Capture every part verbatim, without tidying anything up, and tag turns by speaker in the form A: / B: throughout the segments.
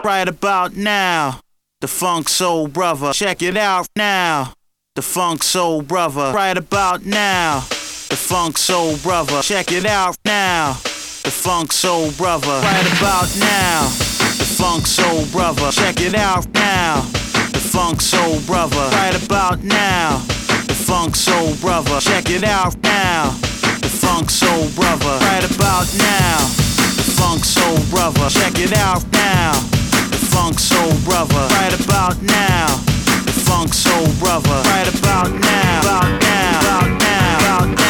A: right about now. The Funk Soul Brother, check it out now. The Funk Soul Brother, right about now. The Funk Soul Brother, check it out now. The Funk Soul Brother, right about now. The Funk Soul Brother, check it out now. The Funk Soul Brother, right about now. The Funk Soul Brother, check it out now. The Funk Soul Brother, right about now. The Funk Soul Brother, check it out now. The Funk Soul Brother, right about now. The Funk Soul Brother, right about now. About now, about now, about now.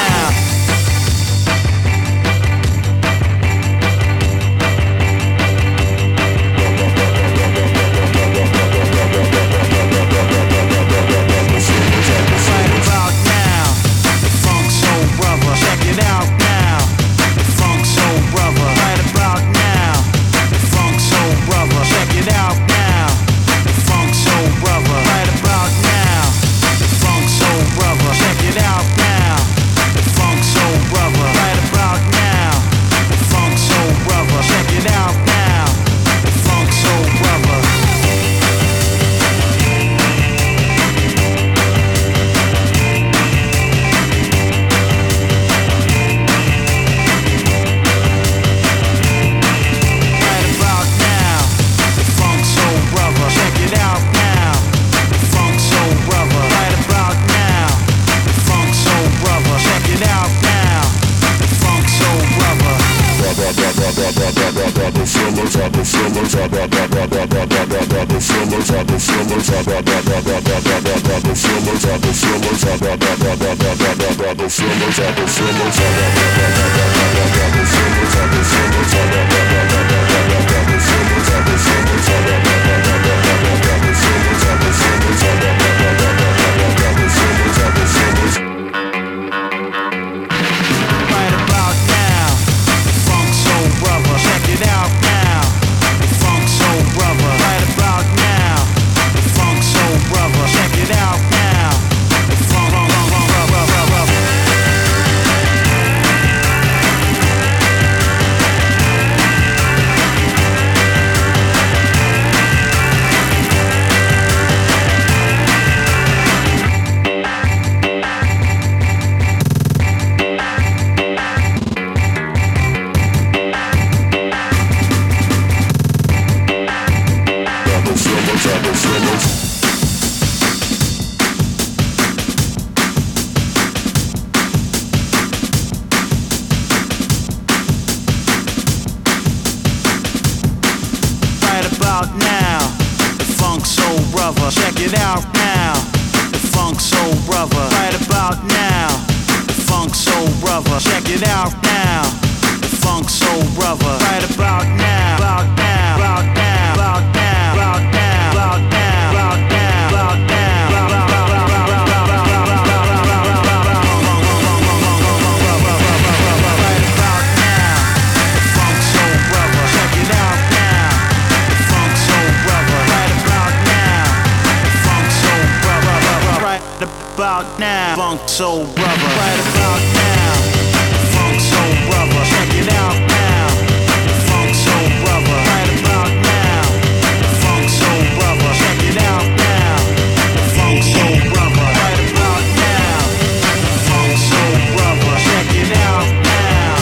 A: About now, Funk Soul Brother, right about now. Funk Soul Brother, check it out now. Funk Soul Brother, right about now. Funk Soul Brother, check it out now. Funk Soul Brother, right about now. Funk Soul Brother, check it out now.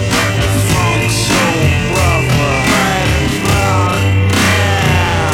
A: Funk Soul Brother, right about now.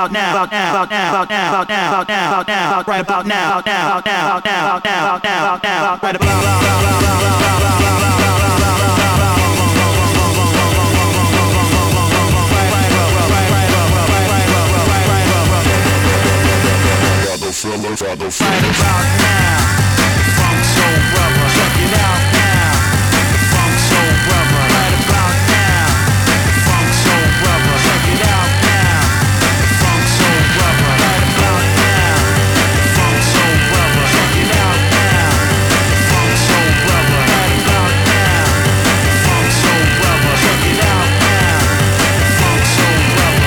A: about now, about now, about now, about now, about now, about now, about now, about right about now, about now, about now, about now, about now, about now, about now, right about right about now, Funk Soul Brother, check it out now, Funk Soul Brother, right about now, Funk Soul Brother, check it out now, Funk Soul Brother, right about now, Funk Soul Brother, check it out now, Funk Soul Brother, right about now, Funk Soul Brother, check it out now, Funk Soul Brother.